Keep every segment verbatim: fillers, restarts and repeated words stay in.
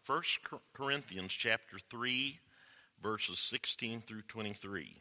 First Corinthians chapter three, verses sixteen through twenty-three.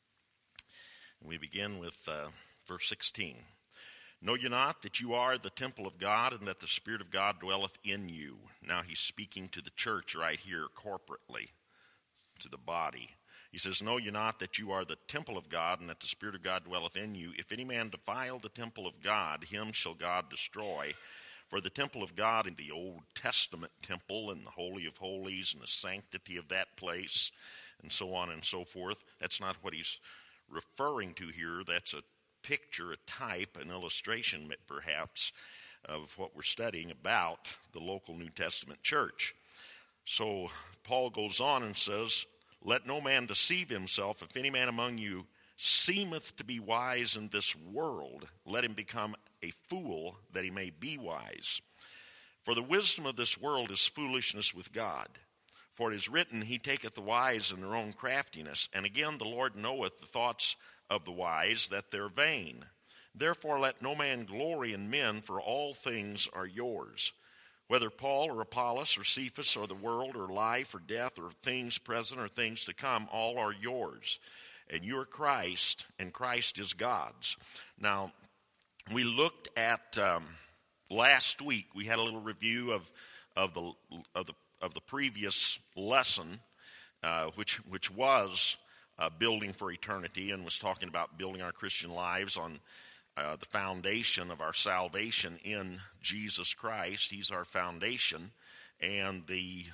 And we begin with uh, verse sixteen. Know ye not that you are the temple of God, and that the Spirit of God dwelleth in you? Now he's speaking to the church right here corporately, to the body. He says, Know ye not that you are the temple of God, and that the Spirit of God dwelleth in you? If any man defile the temple of God, him shall God destroy. For the temple of God in the Old Testament temple, and the Holy of Holies, and the sanctity of that place, and so on and so forth. That's not what he's referring to here. That's a picture, a type, an illustration perhaps of what we're studying about the local New Testament church. So Paul goes on and says, Let no man deceive himself. If any man among you seemeth to be wise in this world, let him become a fool, that he may be wise. For the wisdom of this world is foolishness with God. For it is written, He taketh the wise in their own craftiness. And again, the Lord knoweth the thoughts of the wise, that they're vain. Therefore let no man glory in men, for all things are yours. Whether Paul or Apollos or Cephas or the world or life or death or things present or things to come, all are yours. And you are Christ, and Christ is God's. Now, we looked at um, last week. We had a little review of of the of the of the previous lesson, uh, which which was uh, building for eternity, and was talking about building our Christian lives on uh, the foundation of our salvation in Jesus Christ. He's our foundation, and the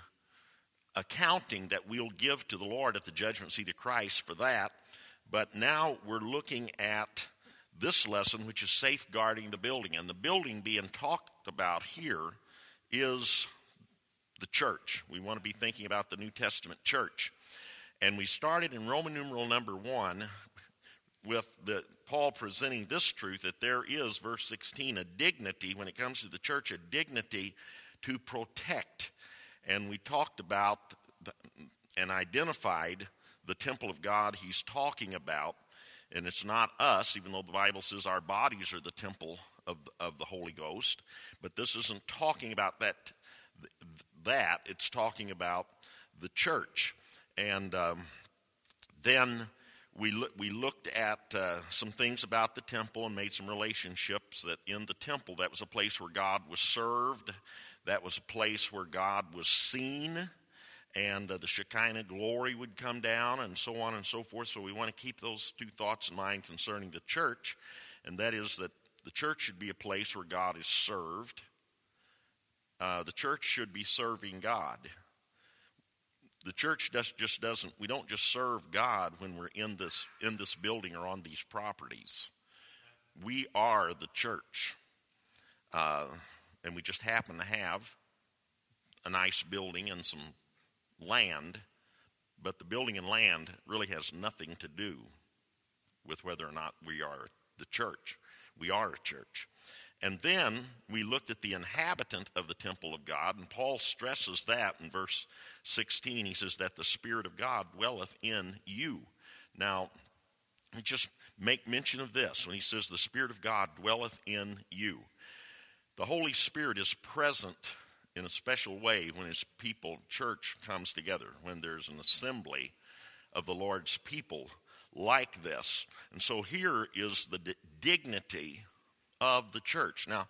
accounting that we'll give to the Lord at the judgment seat of Christ for that. But now we're looking at this lesson, which is safeguarding the building. And the building being talked about here is the church. We want to be thinking about the New Testament church. And we started in Roman numeral number one with the Paul presenting this truth, that there is, verse sixteen, a dignity, when it comes to the church, a dignity to protect. And we talked about the, and identified the temple of God he's talking about. And it's not us, even though the Bible says our bodies are the temple of, of the Holy Ghost. But this isn't talking about that. That it's talking about the church. And um, then we look, we looked at uh, some things about the temple and made some relationships. That in the temple, that was a place where God was served. That was a place where God was seen. And uh, the Shekinah glory would come down, and so on and so forth. So we want to keep those two thoughts in mind concerning the church, and that is that the church should be a place where God is served. Uh, the church should be serving God. The church just, just doesn't, we don't just serve God when we're in this, in this building or on these properties. We are the church, uh, and we just happen to have a nice building and some land, but the building and land really has nothing to do with whether or not we are the church. We are a church. And then we looked at the inhabitant of the temple of God, and Paul stresses that in verse sixteen. He says that the Spirit of God dwelleth in you. Now, just make mention of this when he says the Spirit of God dwelleth in you. The Holy Spirit is present in a special way when his people, church, comes together, when there's an assembly of the Lord's people like this. And so here is the d- dignity of the church. Now,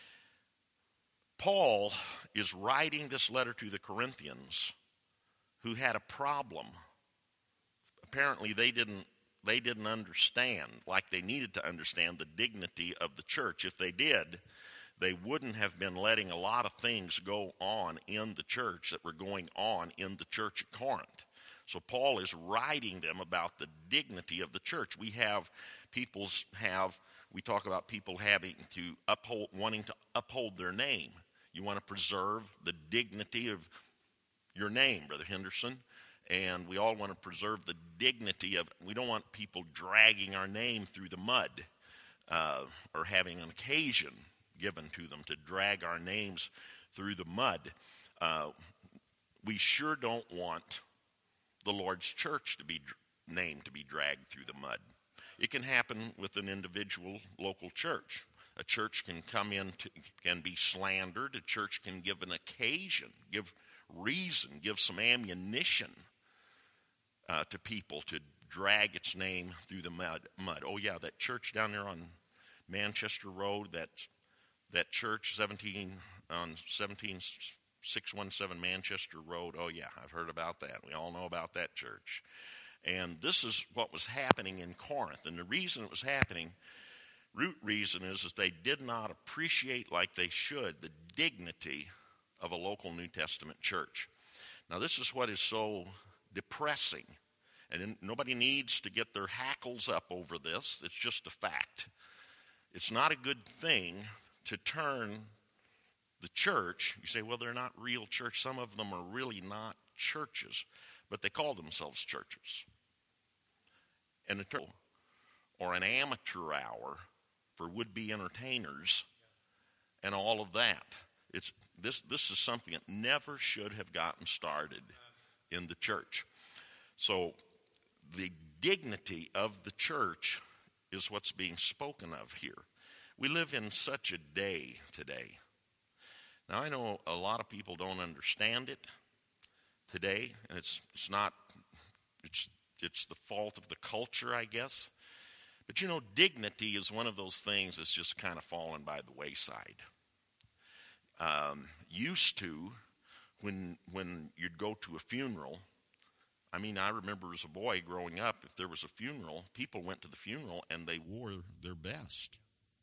Paul is writing this letter to the Corinthians who had a problem. Apparently they didn't they didn't understand like they needed to understand the dignity of the church. If they did, they wouldn't have been letting a lot of things go on in the church that were going on in the church at Corinth. So Paul is writing them about the dignity of the church. We have people's have, we talk about people having to uphold, wanting to uphold their name. You want to preserve the dignity of your name, Brother Henderson. And we all want to preserve the dignity of, we don't want people dragging our name through the mud uh, or having an occasion given to them to drag our names through the mud. Uh, we sure don't want the Lord's church to be named to be dragged through the mud. It can happen with an individual local church. A church can come in, to, can be slandered. A church can give an occasion, give reason, give some ammunition uh, to people to drag its name through the mud. mud. Oh yeah, that church down there on Manchester Road, that that church seventeen on seventeen six one seven Manchester Road. Oh yeah, I've heard about that. We all know about that church. And this is what was happening in Corinth. And the reason it was happening, root reason is, is they did not appreciate like they should the dignity of a local New Testament church. Now this is what is so depressing. And nobody needs to get their hackles up over this. It's just a fact. It's not a good thing to turn the church. You say, well, they're not real church. Some of them are really not churches, but they call themselves churches. And a or an amateur hour for would-be entertainers and all of that. It's this. This is something that never should have gotten started in the church. So the dignity of the church is what's being spoken of here. We live in such a day today. Now, I know a lot of people don't understand it today, and it's it's not, it's it's the fault of the culture, I guess. But you know, dignity is one of those things that's just kind of fallen by the wayside. Um, used to, when when you'd go to a funeral, I mean, I remember as a boy growing up, if there was a funeral, people went to the funeral and they wore their best.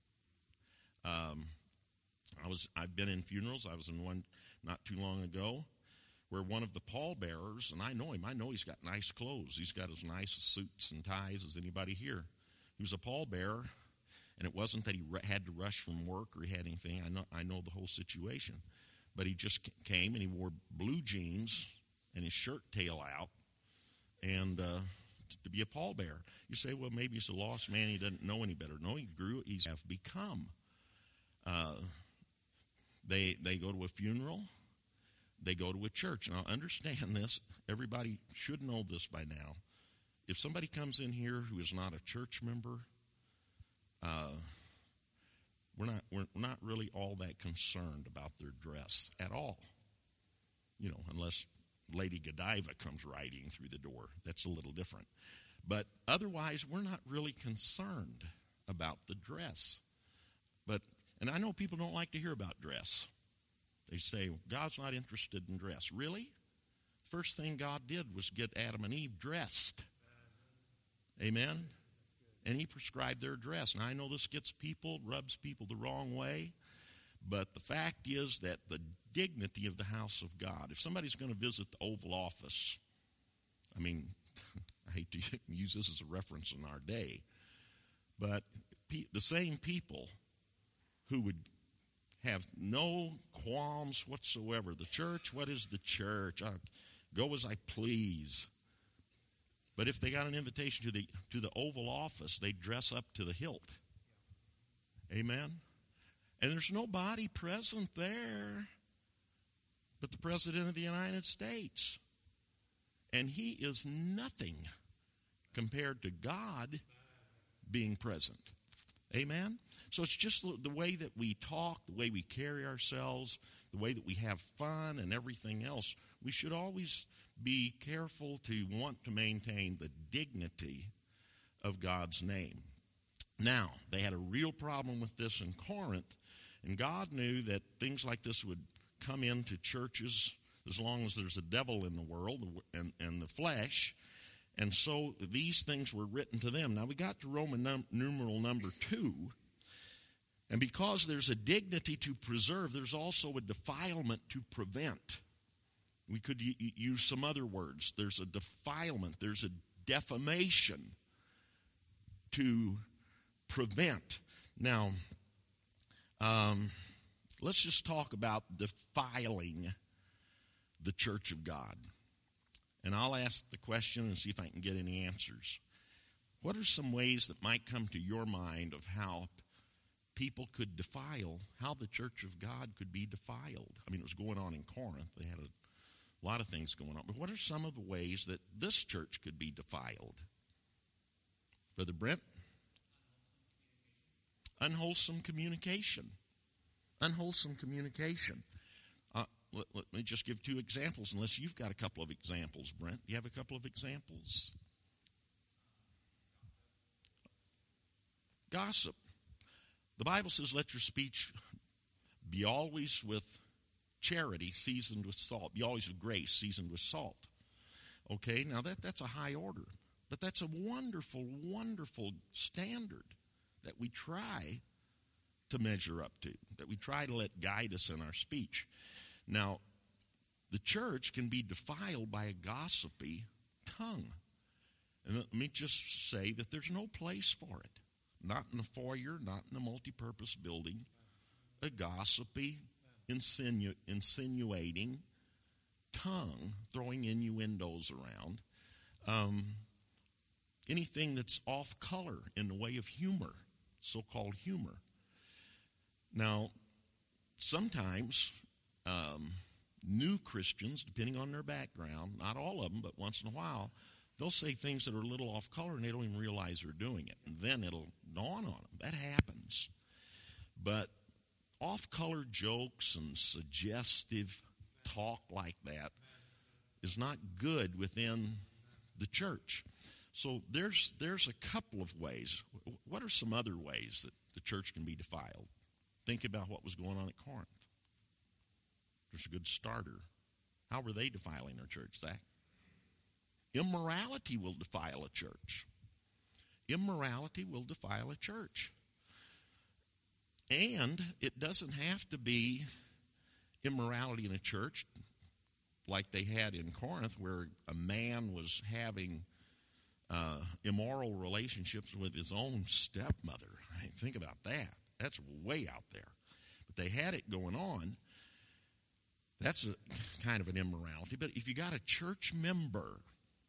Um, I was, I've been in funerals. I was in one not too long ago where one of the pallbearers, and I know him, I know he's got nice clothes. He's got as nice suits and ties as anybody here. He was a pallbearer, and it wasn't that he had to rush from work or he had anything. I know, I know the whole situation. But he just came and he wore blue jeans and his shirt tail out, and uh, to be a pallbearer. You say, well, maybe he's a lost man. He doesn't know any better. No, he grew. He's have become. Uh, they they go to a funeral. They go to a church. Now, understand this. Everybody should know this by now. If somebody comes in here who is not a church member, uh, we're not we're not really all that concerned about their dress at all. You know, unless Lady Godiva comes riding through the door. That's a little different. But otherwise, we're not really concerned about the dress. But, and I know people don't like to hear about dress. They say, God's not interested in dress. Really? First thing God did was get Adam and Eve dressed. Amen? And he prescribed their dress. And I know this gets people, rubs people the wrong way. But the fact is that the dignity of the house of God, if somebody's going to visit the Oval Office, I mean, I hate to use this as a reference in our day, but pe- the same people who would have no qualms whatsoever. The church, what is the church? I'll go as I please. But if they got an invitation to the to the Oval Office, they dress up to the hilt. Amen? And there's nobody present there but the President of the United States. And he is nothing compared to God being present. Amen? So it's just the way that we talk, the way we carry ourselves, the way that we have fun and everything else. We should always be careful to want to maintain the dignity of God's name. Now, they had a real problem with this in Corinth, and God knew that things like this would come into churches as long as there's a devil in the world and, and the flesh. And so these things were written to them. Now we got to Roman num- numeral number two. And because there's a dignity to preserve, there's also a defilement to prevent. We could y- use some other words. There's a defilement. There's a defamation to prevent. Now, um, let's just talk about defiling the church of God. And I'll ask the question and see if I can get any answers. What are some ways that might come to your mind of how people could defile, how the church of God could be defiled? I mean, it was going on in Corinth. They had a lot of things going on. But what are some of the ways that this church could be defiled? Brother Brent? unwholesome communication. Unwholesome communication. Uh, let, let me just give two examples, unless you've got a couple of examples, Brent. Do you have a couple of examples? Gossip. The Bible says, let your speech be always with charity, seasoned with salt. Be always with grace, seasoned with salt. Okay, now that, that's a high order. But that's a wonderful, wonderful standard that we try to measure up to, that we try to let guide us in our speech. Now, the church can be defiled by a gossipy tongue. And let me just say that there's no place for it. Not in a foyer, not in a multi-purpose building. A gossipy, insinu- insinuating tongue, throwing innuendos around. Um, anything that's off color in the way of humor, so-called humor. Now, sometimes um, new Christians, depending on their background, not all of them, but once in a while, they'll say things that are a little off color and they don't even realize they're doing it. And then it'll dawn on them. That happens. But off-color jokes and suggestive talk like that is not good within the church. So there's there's a couple of ways. What are some other ways that the church can be defiled? Think about what was going on at Corinth. There's a good starter. How were they defiling their church, Zach? Immorality will defile a church. Immorality will defile a church. And it doesn't have to be immorality in a church like they had in Corinth, where a man was having uh, immoral relationships with his own stepmother. I mean, think about that. That's way out there. But they had it going on. That's a kind of an immorality. But if you got a church member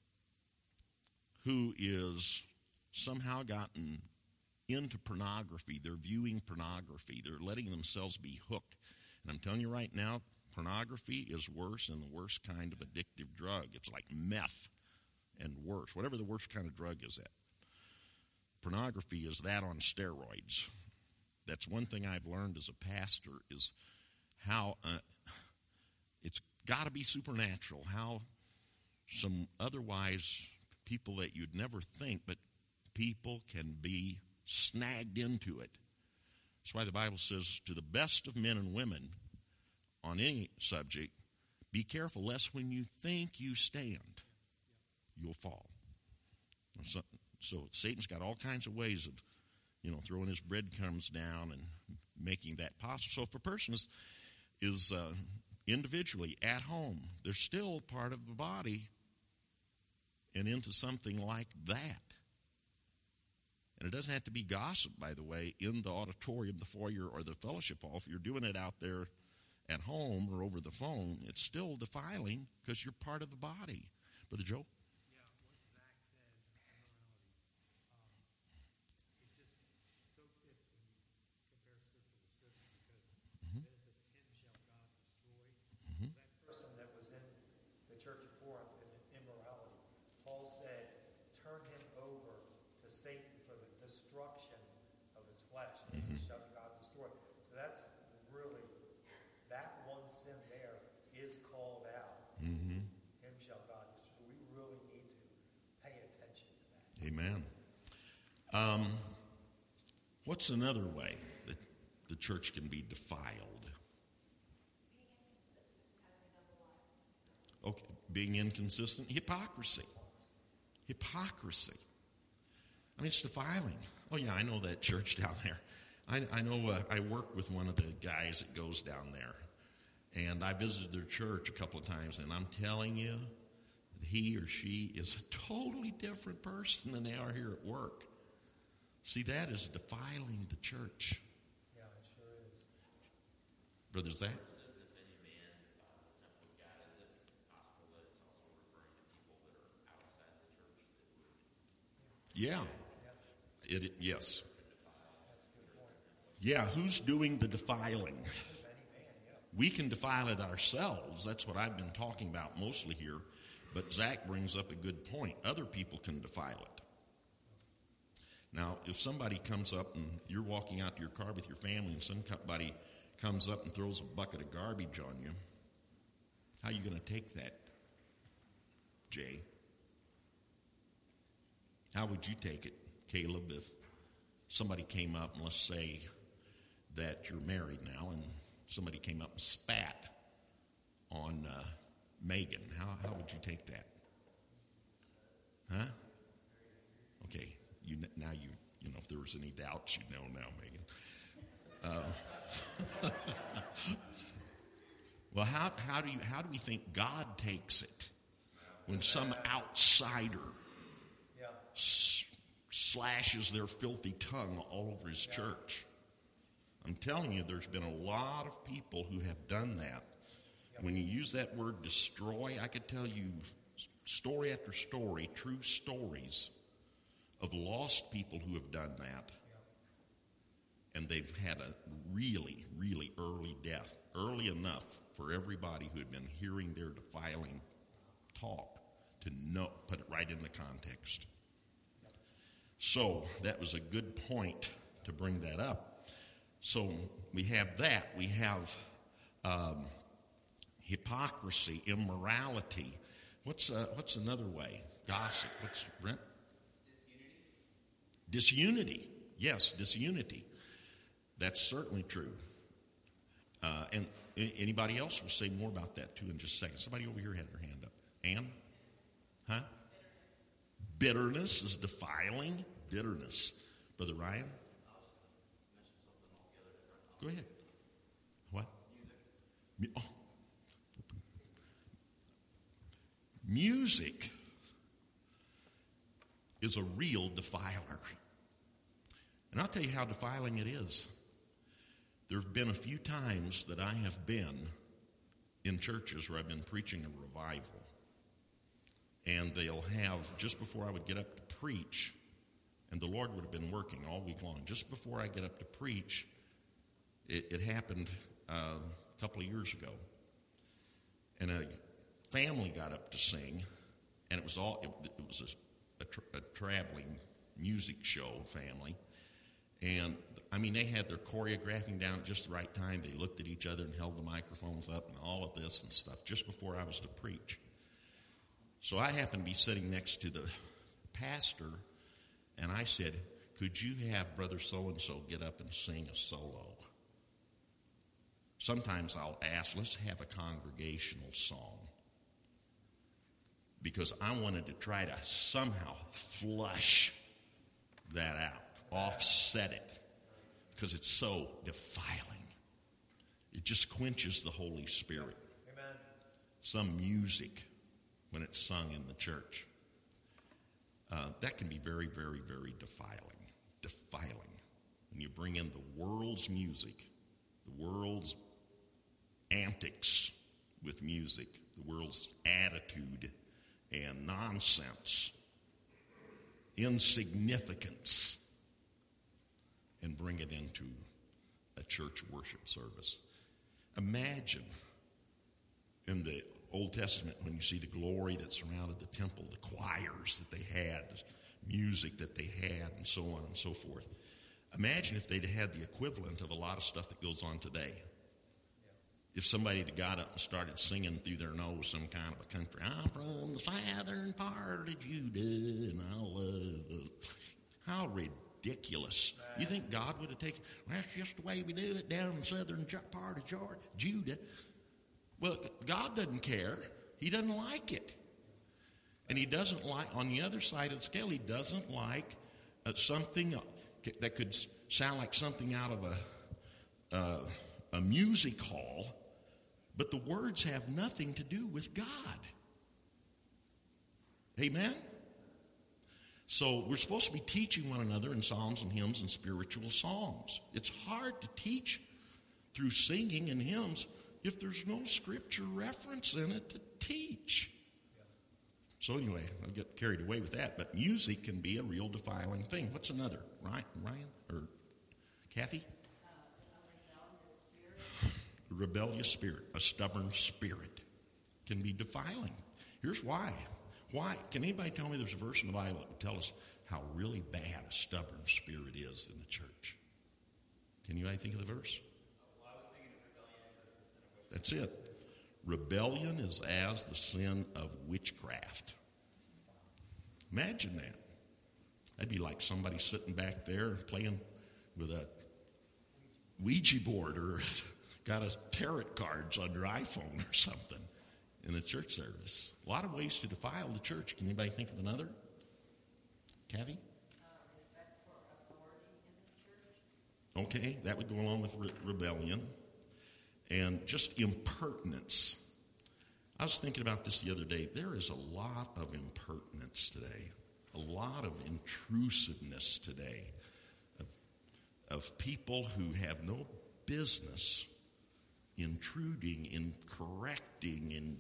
who is somehow gotten into pornography, they're viewing pornography, they're letting themselves be hooked. And I'm telling you right now, pornography is worse than the worst kind of addictive drug. It's like meth and worse, whatever the worst kind of drug is that. Pornography is that on steroids. That's one thing I've learned as a pastor is how uh, it's got to be supernatural, how some otherwise people that you'd never think, but people can be snagged into it. That's why the Bible says, to the best of men and women on any subject, be careful lest when you think you stand, you'll fall. So, so Satan's got all kinds of ways of, you know, throwing his breadcrumbs down and making that possible. So if a person is, is uh, individually at home, they're still part of the body and into something like that. And it doesn't have to be gossip, by the way, in the auditorium, the foyer, or the fellowship hall. If you're doing it out there at home or over the phone, it's still defiling because you're part of the body. Brother Joe? Yeah, what Zach said, um, it just so fits when you compare Scripture to Scripture, because mm-hmm. then it says, him shall God destroy. Mm-hmm. That person that was in the church of Corinth in immorality, Paul said, turn him over to Satan for the destruction of his flesh, and mm-hmm. shall God destroy. So that's really, that one sin there is called out. Mm-hmm. Him shall God destroy. We really need to pay attention to that. Amen. Um, what's another way that the church can be defiled? Okay, being inconsistent. Hypocrisy. Hypocrisy. I mean, it's defiling. Oh, yeah, I know that church down there. I, I know uh, I work with one of the guys that goes down there. And I visited their church a couple of times, and I'm telling you, he or she is a totally different person than they are here at work. See, that is defiling the church. Yeah, it sure is. Brother Zach? Yeah. It, it yes. Yeah, who's doing the defiling? We can defile it ourselves. That's what I've been talking about mostly here. But Zach brings up a good point. Other people can defile it. Now, if somebody comes up and you're walking out to your car with your family and somebody comes up and throws a bucket of garbage on you, how are you going to take that, Jay? How would you take it, Caleb, if somebody came up and let's say that you're married now and somebody came up and spat on uh, Megan? How, how would you take that? Huh? Okay, you now you you know if there was any doubts, you know now, Megan. Uh, well, how how do you how do we think God takes it when some outsider Yeah. s- slashes their filthy tongue all over his church? I'm telling you, there's been a lot of people who have done that. When you use that word destroy, I could tell you story after story, true stories of lost people who have done that. And they've had a really, really early death, early enough for everybody who had been hearing their defiling talk to know, put it right in the context. So that was a good point to bring that up. So we have that. We have um, hypocrisy, immorality. What's uh, what's another way? Gossip. What's Brent? Disunity. Disunity. Yes, disunity. That's certainly true. Uh, and anybody else will say more about that too in just a second. Somebody over here had their hand up. Ann? Huh? Bitterness is defiling. Bitterness. Brother Ryan? Go ahead. What? Music. Oh. Music is a real defiler. And I'll tell you how defiling it is. There have been a few times that I have been in churches where I've been preaching a revival. And they'll have, just before I would get up to preach, and the Lord would have been working all week long, just before I get up to preach, it, it happened uh, a couple of years ago. And a family got up to sing, and it was all, it, it was a, a, tra- a traveling music show family. And, I mean, they had their choreographing down at just the right time. They looked at each other and held the microphones up and all of this and stuff just before I was to preach. So I happened to be sitting next to the pastor, and I said, could you have Brother So-and-so get up and sing a solo? Sometimes I'll ask, let's have a congregational song. Because I wanted to try to somehow flush that out. Offset it, because it's so defiling. It just quenches the Holy Spirit. Amen. Some music, when it's sung in the church, uh, that can be very, very, very defiling. Defiling. When you bring in the world's music, the world's antics with music, the world's attitude and nonsense, insignificance, and bring it into a church worship service. Imagine in the Old Testament when you see the glory that surrounded the temple, the choirs that they had, the music that they had, and so on and so forth. Imagine if they'd had the equivalent of a lot of stuff that goes on today. If somebody had got up and started singing through their nose some kind of a country, I'm from the southern part of Judah, and I love it. How ridiculous. You think God would have taken, well, that's just the way we do it down in the southern part of Judah. Well, God doesn't care. He doesn't like it. And he doesn't like, on the other side of the scale, he doesn't like uh, something that could sound like something out of a, uh, a music hall, but the words have nothing to do with God. Amen? So we're supposed to be teaching one another in psalms and hymns and spiritual songs. It's hard to teach through singing and hymns if there's no scripture reference in it to teach. So anyway, I'll get carried away with that. But music can be a real defiling thing. What's another? Ryan, Ryan or Kathy? A rebellious spirit, a stubborn spirit can be defiling. Here's why. Why? Can anybody tell me there's a verse in the Bible that would tell us how really bad a stubborn spirit is in the church? Can you think of the verse? Well, I was thinking of rebellion as the sin of witchcraft. That's it. Rebellion is as the sin of witchcraft. Imagine that. That'd be like somebody sitting back there playing with a Ouija board or got a tarot cards on their iPhone or something in a church service. A lot of ways to defile the church. Can anybody think of another? Kathy? Uh, respect for authority in the church. Okay, that would go along with re- rebellion. And just impertinence. I was thinking about this the other day. There is a lot of impertinence today, a lot of intrusiveness today of, of people who have no business intruding, in correcting, in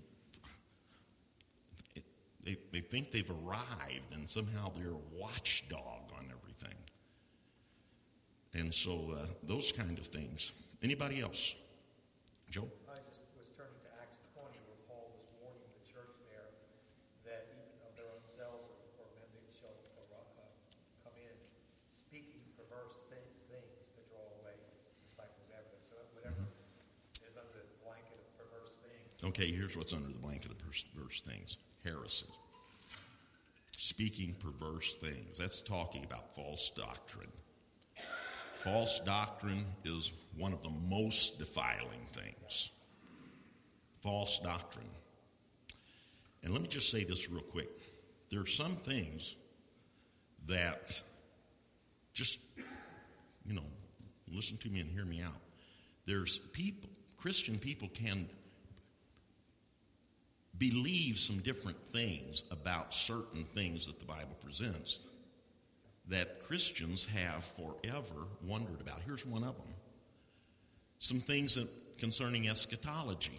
they, they think they've arrived and somehow they're a watchdog on everything. And so uh, those kind of things. Anybody else? Joe? I just was turning to Acts twenty, where Paul was warning the church there that even of their own selves or, or men they shall uh, come in, speaking perverse things, things to draw away disciples after them. So whatever mm-hmm. is under the blanket of perverse things. Okay, here's what's under the blanket of perverse things. Heresy. Speaking perverse things. That's talking about false doctrine. False doctrine is one of the most defiling things. False doctrine. And let me just say this real quick. There are some things that just, you know, listen to me and hear me out. There's people, Christian people can believe some different things about certain things that the Bible presents that Christians have forever wondered about. Here's one of them. Some things that, concerning eschatology.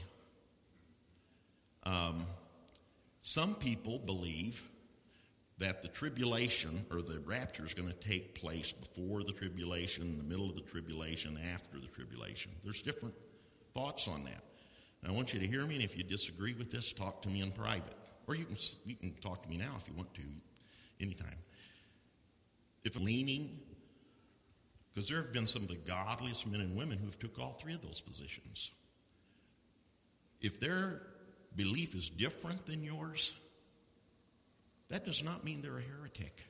Um, some people believe that the tribulation or the rapture is going to take place before the tribulation, in the middle of the tribulation, after the tribulation. There's different thoughts on that. And I want you to hear me, and if you disagree with this, talk to me in private. Or you can, you can talk to me now if you want to, anytime. If leaning, because there have been some of the godliest men and women who have took all three of those positions. If their belief is different than yours, that does not mean they're a heretic.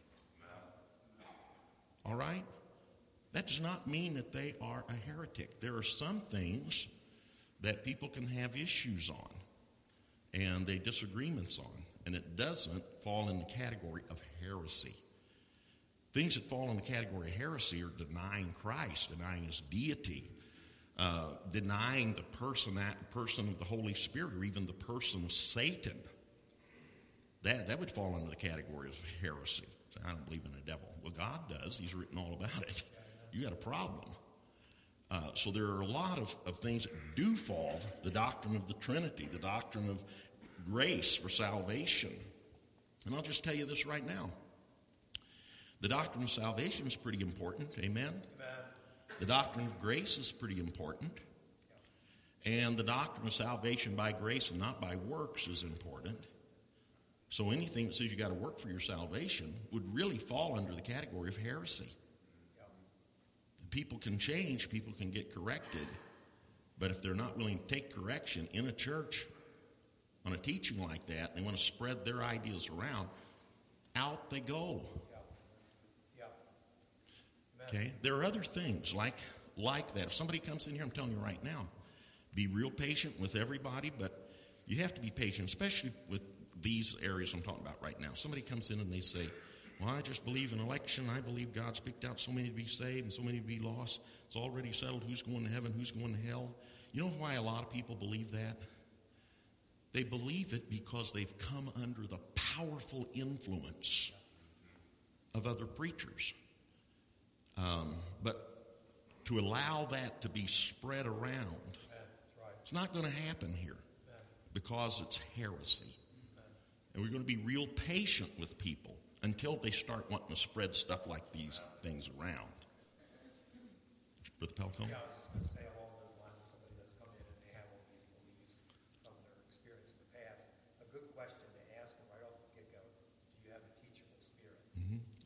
All right? That does not mean that they are a heretic. There are some things that people can have issues on and they disagreements on, and it doesn't fall in the category of heresy. Things that fall in the category of heresy are denying Christ, denying his deity, uh, denying the person, that person of the Holy Spirit, or even the person of Satan. That, that would fall under the category of heresy. I don't believe in the devil. Well, God does. He's written all about it. You got a problem. Uh, so there are a lot of, of things that do fall. The doctrine of the Trinity, the doctrine of grace for salvation. And I'll just tell you this right now. The doctrine of salvation is pretty important. Amen? Amen. The doctrine of grace is pretty important. And the doctrine of salvation by grace and not by works is important. So anything that says you got to work for your salvation would really fall under the category of heresy. People can change, people can get corrected, but if they're not willing to take correction in a church on a teaching like that, they want to spread their ideas around, out they go. Yeah. Yeah. Okay? There are other things like, like that. If somebody comes in here, I'm telling you right now, be real patient with everybody, but you have to be patient, especially with these areas I'm talking about right now. Somebody comes in and they say, well, I just believe in election. I believe God's picked out so many to be saved and so many to be lost. It's already settled who's going to heaven, who's going to hell. You know why a lot of people believe that? They believe it because they've come under the powerful influence of other preachers. Um, but to allow that to be spread around, it's not going to happen here because it's heresy. And we're going to be real patient with people until they start wanting to spread stuff like these things around. Brother Pelcom? Yeah, I was just going to say along those lines of somebody that's come in and they have all these beliefs from their experience in the past. A good question to ask them right off the get-go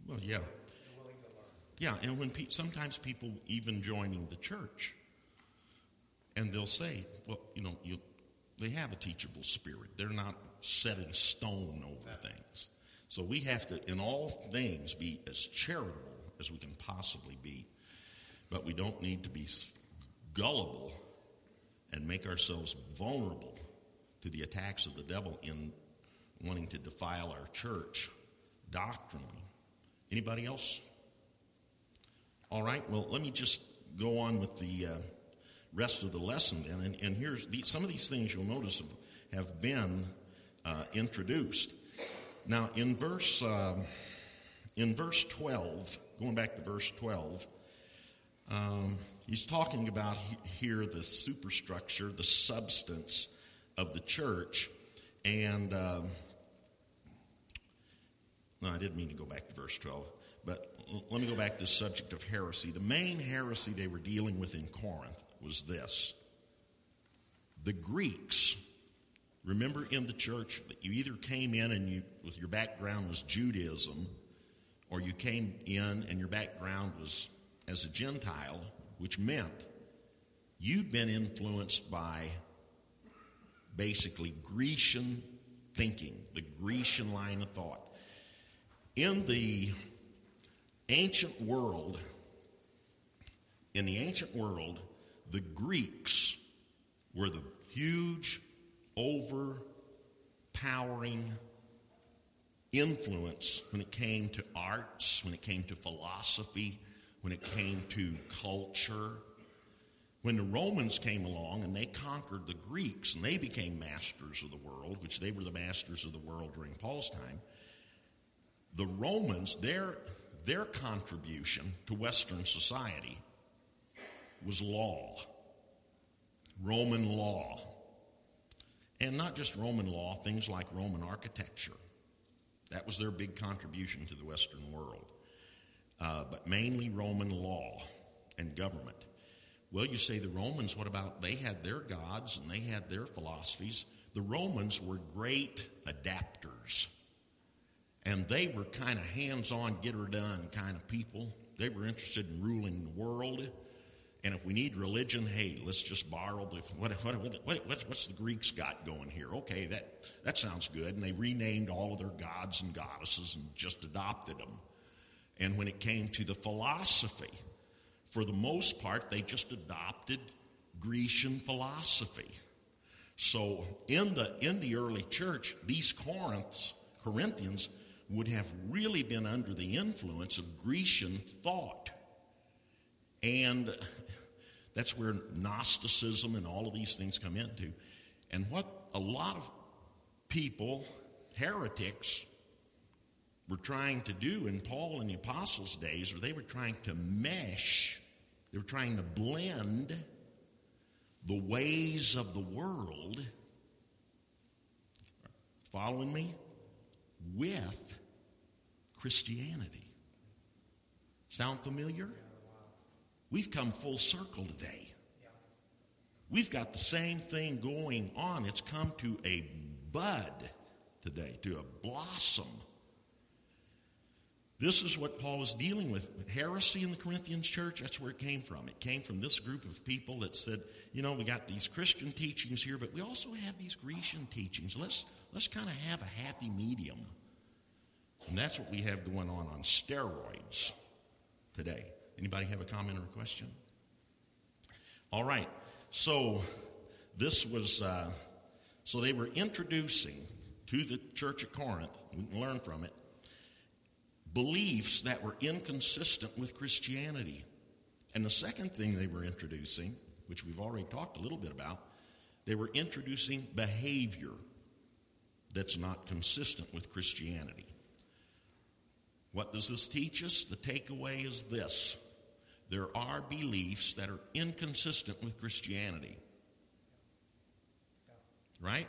Well, yeah. They're willing to learn. Yeah, and when pe- sometimes people even joining the church, and they'll say, well, you know, you, they have a teachable spirit. They're not set in stone over things. So we have to, in all things, be as charitable as we can possibly be. But we don't need to be gullible and make ourselves vulnerable to the attacks of the devil in wanting to defile our church doctrinally. Anybody else? All right, well, let me just go on with the uh, rest of the lesson then. And, and here's the, some of these things you'll notice have, have been uh, introduced. Now, in verse uh, in verse twelve, going back to verse twelve, um, he's talking about he, here the superstructure, the substance of the church. And uh, no, I didn't mean to go back to verse twelve, but l- let me go back to the subject of heresy. The main heresy they were dealing with in Corinth was this. The Greeks, remember in the church that you either came in and you, with your background was Judaism, or you came in and your background was as a Gentile, which meant you'd been influenced by basically Grecian thinking, the Grecian line of thought. In the ancient world, in the ancient world, the Greeks were the huge, overpowering influence when it came to arts, when it came to philosophy, when it came to culture. When the Romans came along and they conquered the Greeks and they became masters of the world, which they were the masters of the world during Paul's time, the Romans, their, their contribution to Western society was law, Roman law. And not just Roman law, things like Roman architecture. That was their big contribution to the Western world. Uh, but mainly Roman law and government. Well, you say the Romans, what about, they had their gods and they had their philosophies. The Romans were great adapters. And they were kind of hands-on, get-her-done kind of people. They were interested in ruling the world. And if we need religion, hey, let's just borrow the, what, what, what, what's, what's the Greeks got going here? Okay, that, that sounds good. And they renamed all of their gods and goddesses and just adopted them. And when it came to the philosophy, for the most part, they just adopted Grecian philosophy. So in the in the early church, these Corinths, Corinthians would have really been under the influence of Grecian thought. And that's where Gnosticism and all of these things come into. And what a lot of people, heretics, were trying to do in Paul and the apostles' days, or they were trying to mesh, they were trying to blend the ways of the world, following me, with Christianity. Sound familiar? We've come full circle today. We've got the same thing going on. It's come to a bud today, to a blossom. This is what Paul was dealing with. Heresy in the Corinthians church, that's where it came from. It came from this group of people that said, you know, we got these Christian teachings here, but we also have these Grecian teachings. Let's, let's kind of have a happy medium. And that's what we have going on on steroids today. Anybody have a comment or a question? All right. So this was, uh, so they were introducing to the church at Corinth, we can learn from it, beliefs that were inconsistent with Christianity. And the second thing they were introducing, which we've already talked a little bit about, they were introducing behavior that's not consistent with Christianity. What does this teach us? The takeaway is this. There are beliefs that are inconsistent with Christianity. Right?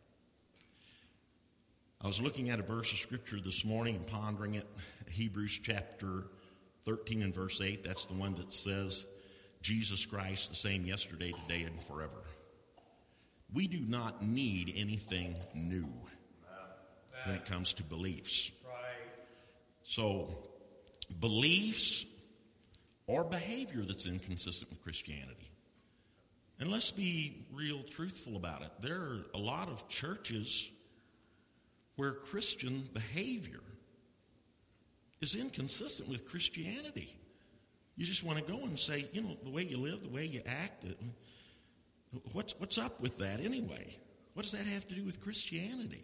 I was looking at a verse of Scripture this morning and pondering it. Hebrews chapter thirteen and verse eight. That's the one that says, Jesus Christ the same yesterday, today, and forever. We do not need anything new when it comes to beliefs. So beliefs or behavior that's inconsistent with Christianity. And let's be real truthful about it. There are a lot of churches where Christian behavior is inconsistent with Christianity. You just want to go and say, you know, the way you live, the way you act, what's what's up with that anyway? What does that have to do with Christianity?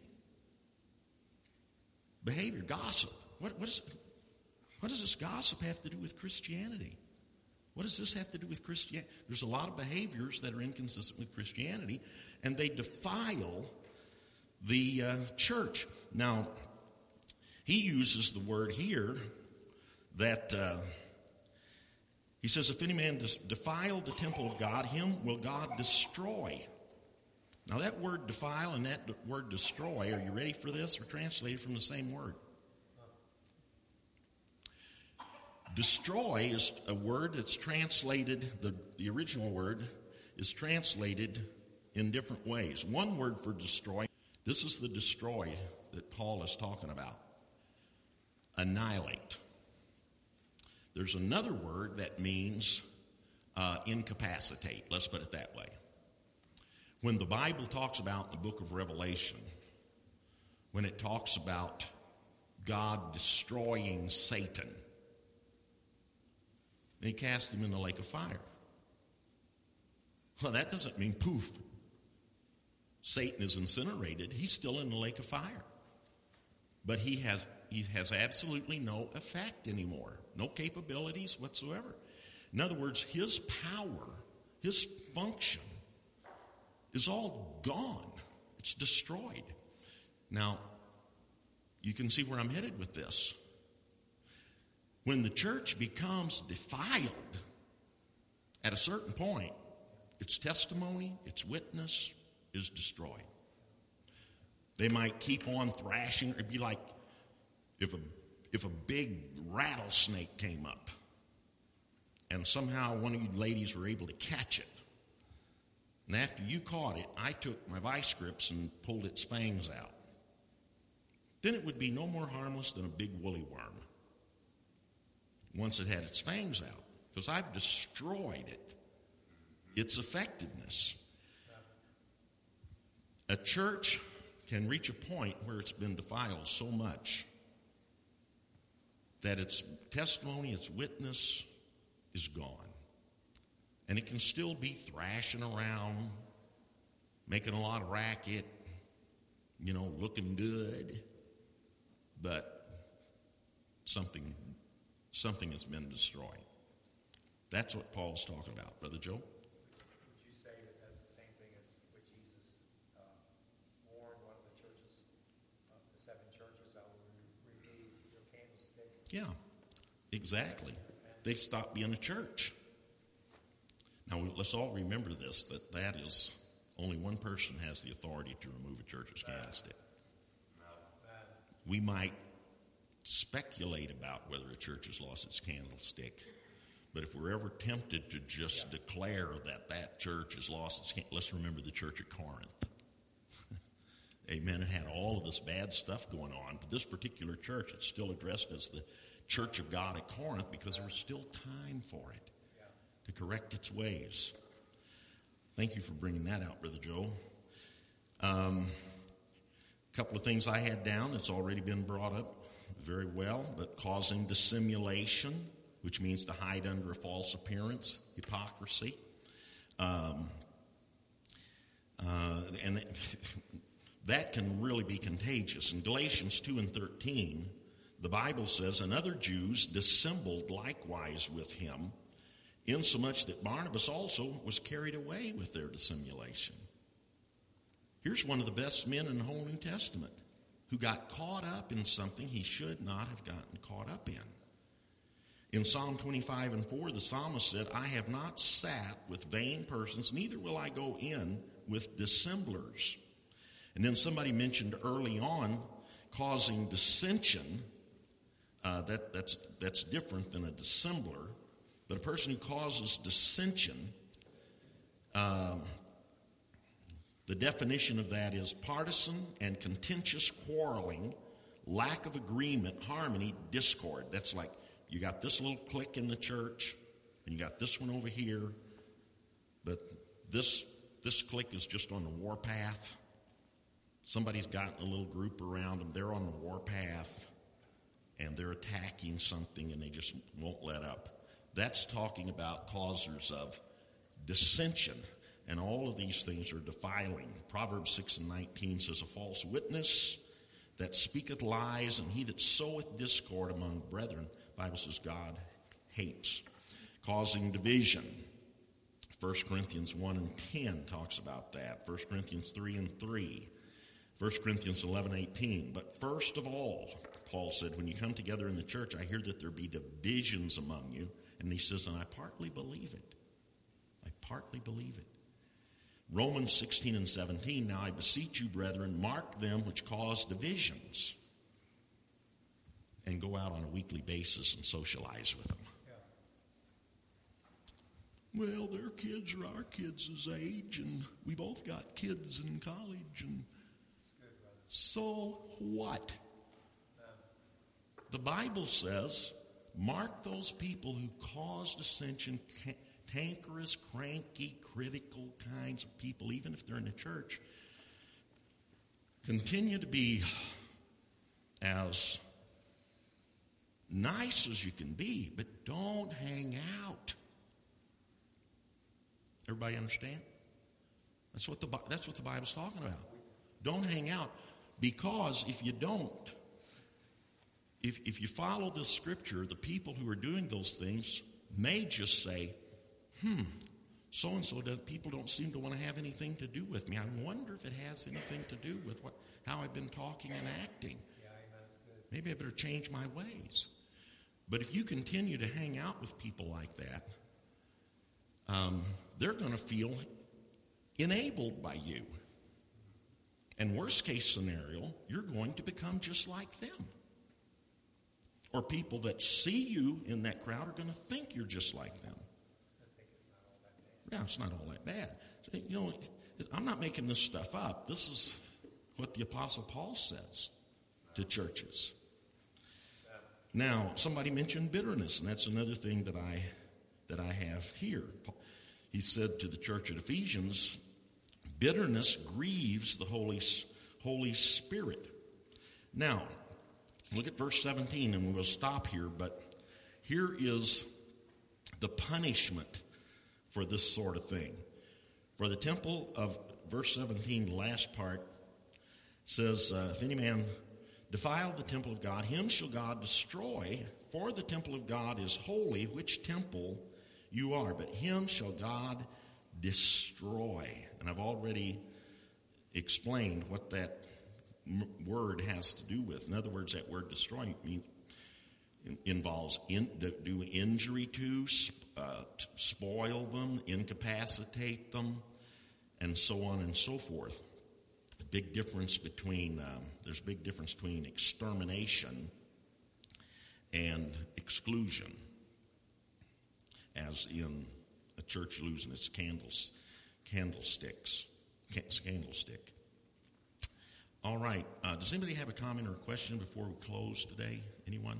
Behavior, gossip. What, what, is, what does this gossip have to do with Christianity? What does this have to do with Christianity? There's a lot of behaviors that are inconsistent with Christianity, and they defile the uh, church. Now, he uses the word here that uh, he says, if any man defile the temple of God, him will God destroy. Now, that word defile and that word destroy, are you ready for this? Are translated from the same word. Destroy is a word that's translated, the, the original word is translated in different ways. One word for destroy, this is the destroy that Paul is talking about. Annihilate. There's another word that means uh, incapacitate. Let's put it that way. When the Bible talks about the book of Revelation, when it talks about God destroying Satan, and he cast him in the lake of fire. Well, that doesn't mean poof. Satan is incinerated. He's still in the lake of fire. But he has he has absolutely no effect anymore. No capabilities whatsoever. In other words, his power, his function is all gone. It's destroyed. Now, you can see where I'm headed with this. When the church becomes defiled, at a certain point, its testimony, its witness is destroyed. They might keep on thrashing. It'd be like if a, if a big rattlesnake came up and somehow one of you ladies were able to catch it. And after you caught it, I took my vice grips and pulled its fangs out. Then it would be no more harmless than a big woolly worm once it had its fangs out, because I've destroyed it, its effectiveness. A church can reach a point where it's been defiled so much that its testimony, its witness is gone. And it can still be thrashing around, making a lot of racket, you know, looking good, but something Something has been destroyed. That's what Paul's talking about. Brother Joe? Would you say that that's the same thing as what Jesus uh, warned one of the churches, uh, the seven churches that will remove your candlestick? Yeah, exactly. They stopped being a church. Now, let's all remember this, that that is, only one person has the authority to remove a church's candlestick. We might speculate about whether a church has lost its candlestick, but if we're ever tempted to just yeah. declare that that church has lost its candlestick, let's remember the church at Corinth. Amen. It had all of this bad stuff going on, but this particular church, it's still addressed as the Church of God at Corinth because there was still time for it yeah. to correct its ways. Thank you for bringing that out, Brother Joe. Um, a couple of things I had down that's already been brought up very well, but causing dissimulation, which means to hide under a false appearance, hypocrisy. Um, uh, and that can really be contagious. In Galatians two and thirteen, the Bible says, and other Jews dissembled likewise with him, insomuch that Barnabas also was carried away with their dissimulation. Here's one of the best men in the whole New Testament who got caught up in something he should not have gotten caught up in. In Psalm twenty-five and four, the psalmist said, I have not sat with vain persons, neither will I go in with dissemblers. And then somebody mentioned early on causing dissension. Uh, that, that's, that's different than a dissembler. But a person who causes dissension, um, the definition of that is partisan and contentious quarreling, lack of agreement, harmony, discord. That's like you got this little clique in the church, and you got this one over here, but this this clique is just on the warpath. Somebody's gotten a little group around them. They're on the warpath, and they're attacking something, and they just won't let up. That's talking about causers of dissension, and all of these things are defiling. Proverbs six and nineteen says, a false witness that speaketh lies, and he that soweth discord among brethren, the Bible says God hates. Causing division. First Corinthians one and ten talks about that. First Corinthians three and three. First Corinthians eleven, eighteen. But first of all, Paul said, when you come together in the church, I hear that there be divisions among you. And he says, and I partly believe it. I partly believe it. Romans sixteen and seventeen, now I beseech you, brethren, mark them which cause divisions, and go out on a weekly basis and socialize with them. Yeah. Well, their kids are our kids' age, and we both got kids in college, and so what? The Bible says, mark those people who cause dissension, cankerous, cranky, critical kinds of people, even if they're in the church. Continue to be as nice as you can be, but don't hang out. Everybody understand? That's what the that's what the Bible's talking about. Don't hang out, because if you don't, if if you follow this scripture, the people who are doing those things may just say, hmm, so-and-so, people don't seem to want to have anything to do with me. I wonder if it has anything to do with what how I've been talking and acting. Maybe I better change my ways. But if you continue to hang out with people like that, um, they're going to feel enabled by you. And worst case scenario, you're going to become just like them. Or people that see you in that crowd are going to think you're just like them. Yeah, it's not all that bad. You know, I'm not making this stuff up. This is what the Apostle Paul says to churches. Now, somebody mentioned bitterness, and that's another thing that I that I have here. He said to the church at Ephesians, bitterness grieves the Holy, Holy Spirit. Now, look at verse seventeen, and we'll stop here, but here is the punishment for this sort of thing. For the temple of, verse seventeen, the last part, says, uh, if any man defile the temple of God, him shall God destroy, for the temple of God is holy, which temple you are. But him shall God destroy. And I've already explained what that m- word has to do with. In other words, that word destroy mean, involves in, do injury to, uh, spoil them, incapacitate them, and so on and so forth. A big difference between, um, there's a big difference between extermination and exclusion, as in a church losing its candles, candlesticks, candlestick. All right, uh, does anybody have a comment or a question before we close today? Anyone?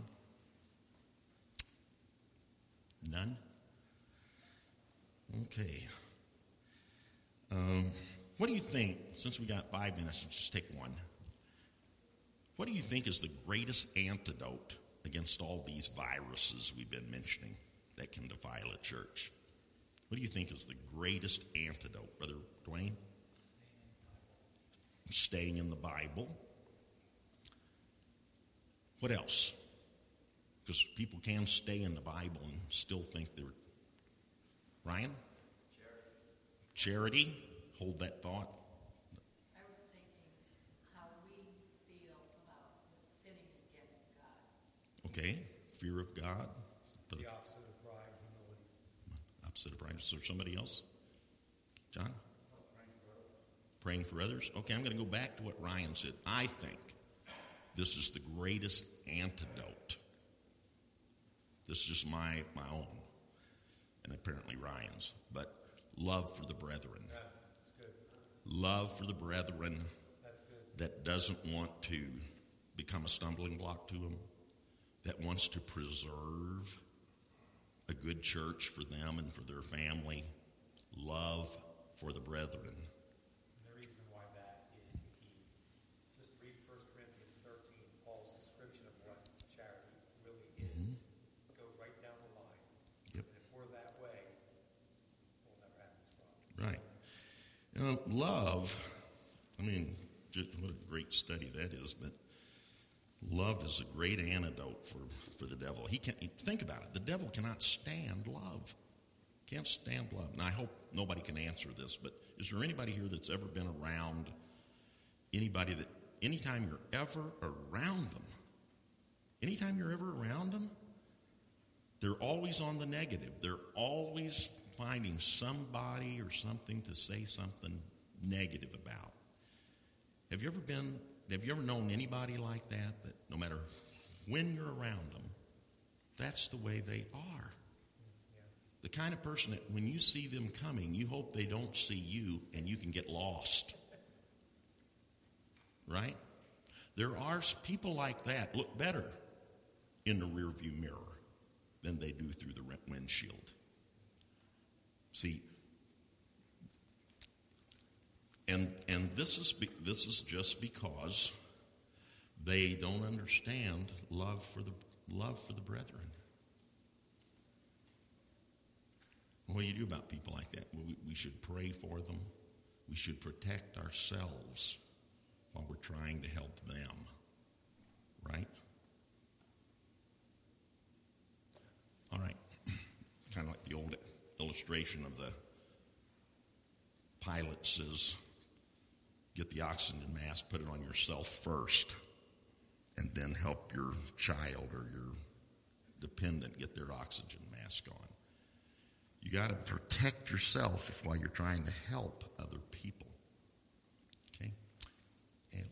None? Okay. Um, what do you think, since we got five minutes, let's just take one. What do you think is the greatest antidote against all these viruses we've been mentioning that can defile a church? What do you think is the greatest antidote, Brother Dwayne? Staying in the Bible. What else? Because people can stay in the Bible and still think they're... Ryan? Charity. Charity. Hold that thought. I was thinking how we feel about sinning against God. Okay. Fear of God. The opposite of pride, humility. Opposite of pride. Is there somebody else? John? Praying for others? Okay, I'm going to go back to what Ryan said. I think this is the greatest antidote. This is just my, my own, and apparently Ryan's, but love for the brethren. Yeah, that's good. Love for the brethren That's good. that doesn't want to become a stumbling block to them, that wants to preserve a good church for them and for their family. Love for the brethren. And the reason why that is the key. Just read First Corinthians thirteen, Paul's description of what charity really is. Mm-hmm. Go right down the line. Yep. And if we're that way, we'll never have this problem. Right. You know, love, I mean, just what a great study that is, but love is a great antidote for, for the devil. He can't think about it. The devil cannot stand love. Can't stand love. And I hope nobody can answer this, but is there anybody here that's ever been around anybody that anytime you're ever around them, anytime you're ever around them, they're always on the negative. They're always finding somebody or something to say something negative about. Have you ever been, have you ever known anybody like that, that no matter when you're around them, that's the way they are? The kind of person that when you see them coming, you hope they don't see you and you can get lost. Right? There are people like that look better in the rearview mirror than they do through the windshield. See, and and this is be, this is just because they don't understand love for the love for the brethren. What do you do about people like that? Well, we, we should pray for them. We should protect ourselves while we're trying to help them. Right? All right. Kind of like the old illustration of the pilot says, get the oxygen mask, put it on yourself first, and then help your child or your dependent get their oxygen mask on. You got to protect yourself if, while you're trying to help other people. Okay? And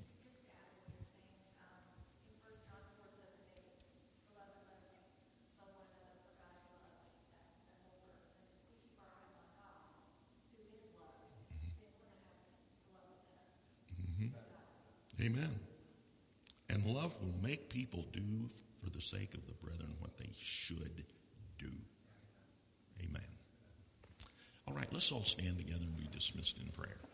mm-hmm. Amen. And love will make people do for the sake of the brethren what they should do. Amen. All right, let's all stand together and be dismissed in prayer.